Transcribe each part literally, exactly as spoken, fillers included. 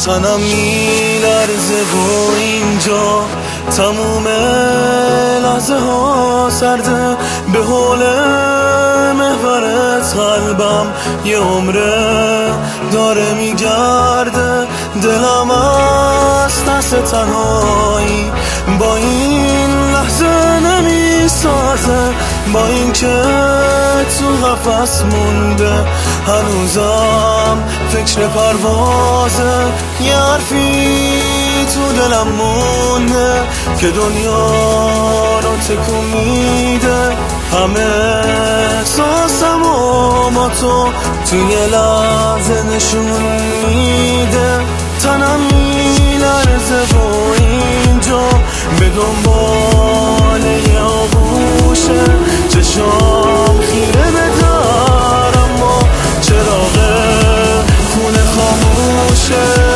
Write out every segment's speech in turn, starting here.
تنم میلرزه و اینجا تموم لحظه ها سرده، به حول محورت قلبم یه عمره داره میگرده. دلم از دست تنهایی با این لحظه نمیسازه، با این که تو قفس مونده هنوزم فکر پروازه. یه حرفی تو دلم مونده که دنیا رو تکون میده، همه احساسم و با تو توی لحظه نشون میده. تنم میلرزه و اینجا به دنبال یه آغوشه، چشام خیره به در اما چراغ خونه خاموشه.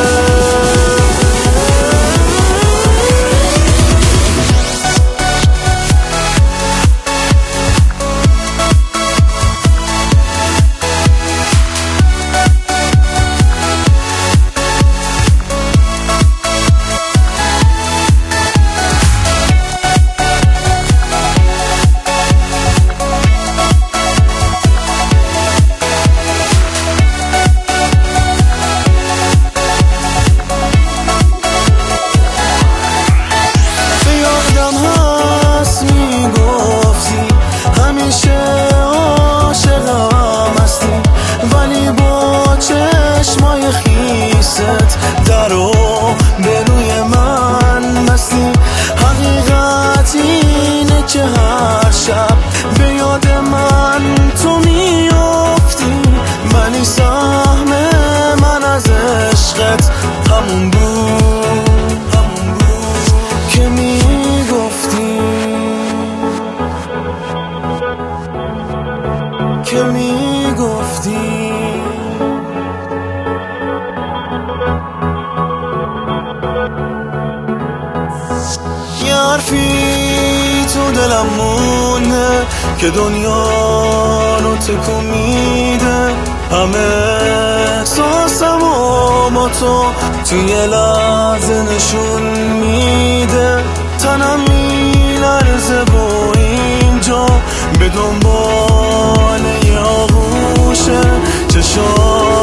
درو به روی من بستی، حقیقت اینه که هر شب به یاد من تو میافتی، ولی سهم من از عشقت همون بود همون بود که میگفتی که میگفتی یه حرفی تو دلم مونده که دنیا رو تکون میده، همه احساسم و با تو توی لحظه نشون میده. تنم میلرزه و اینجا به دنبال یه آغوشه، چشام